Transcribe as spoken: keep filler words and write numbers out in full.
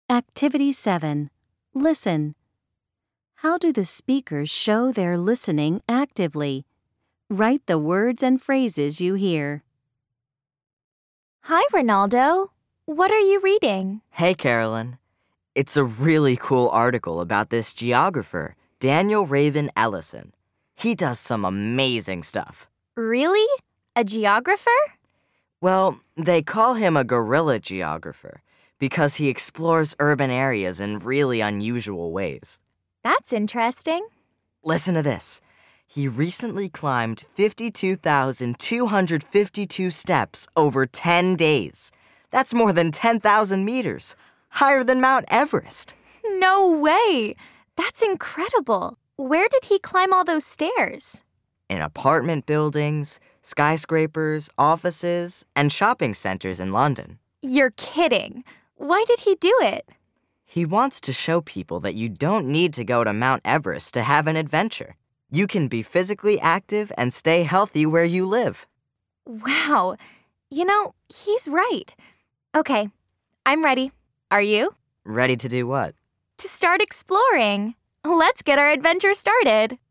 Activity seven. Listen. How do the speakers show they're listening actively? Write the words and phrases you hear. Hi, Ronaldo. What are you reading? Hey, Carolyn. It's a really cool article about this geographer, Daniel Raven Ellison. He does some amazing stuff. Really? A geographer? Well, they call him a guerrilla geographer because he explores urban areas in really unusual ways. That's interesting. Listen to this. He recently climbed fifty-two thousand two hundred fifty-two steps over ten days. That's more than ten thousand meters, higher than Mount Everest. No way! That's incredible. Where did he climb all those stairs? In apartment buildings, skyscrapers, offices, and shopping centers in London. You're kidding. Why did he do it? He wants to show people that you don't need to go to Mount Everest to have an adventure. You can be physically active and stay healthy where you live. Wow. You know, he's right. Okay, I'm ready. Are you? Ready to do what? To start exploring. Let's get our adventure started.